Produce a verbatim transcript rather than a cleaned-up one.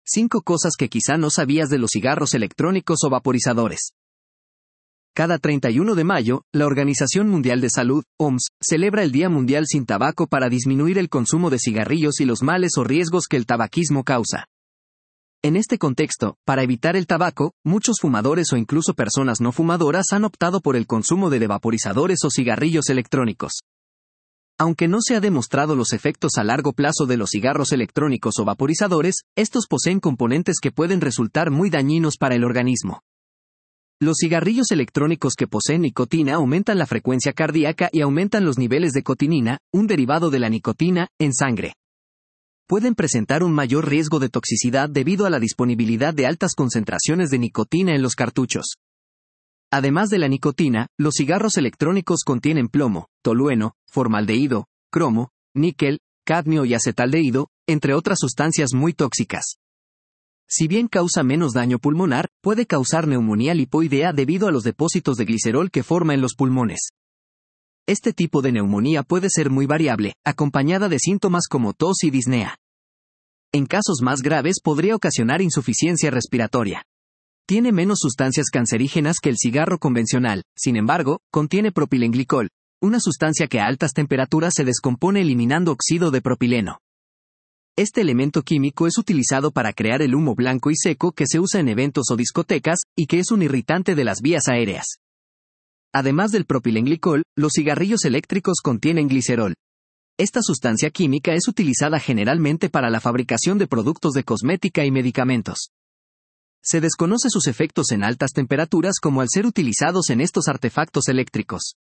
cinco cosas que quizá no sabías de los cigarros electrónicos o vaporizadores. Cada treinta y uno de mayo, la Organización Mundial de Salud, O M S, celebra el Día Mundial sin Tabaco para disminuir el consumo de cigarrillos y los males o riesgos que el tabaquismo causa. En este contexto, para evitar el tabaco, muchos fumadores o incluso personas no fumadoras han optado por el consumo de vaporizadores o cigarrillos electrónicos. Aunque no se ha demostrado los efectos a largo plazo de los cigarros electrónicos o vaporizadores, estos poseen componentes que pueden resultar muy dañinos para el organismo. Los cigarrillos electrónicos que poseen nicotina aumentan la frecuencia cardíaca y aumentan los niveles de cotinina, un derivado de la nicotina, en sangre. Pueden presentar un mayor riesgo de toxicidad debido a la disponibilidad de altas concentraciones de nicotina en los cartuchos. Además de la nicotina, los cigarros electrónicos contienen plomo, tolueno, formaldehído, cromo, níquel, cadmio y acetaldehído, entre otras sustancias muy tóxicas. Si bien causa menos daño pulmonar, puede causar neumonía lipoidea debido a los depósitos de glicerol que forma en los pulmones. Este tipo de neumonía puede ser muy variable, acompañada de síntomas como tos y disnea. En casos más graves podría ocasionar insuficiencia respiratoria. Tiene menos sustancias cancerígenas que el cigarro convencional, sin embargo, contiene propilenglicol, una sustancia que a altas temperaturas se descompone eliminando óxido de propileno. Este elemento químico es utilizado para crear el humo blanco y seco que se usa en eventos o discotecas, y que es un irritante de las vías aéreas. Además del propilenglicol, los cigarrillos eléctricos contienen glicerol. Esta sustancia química es utilizada generalmente para la fabricación de productos de cosmética y medicamentos. Se desconoce sus efectos en altas temperaturas como al ser utilizados en estos artefactos eléctricos.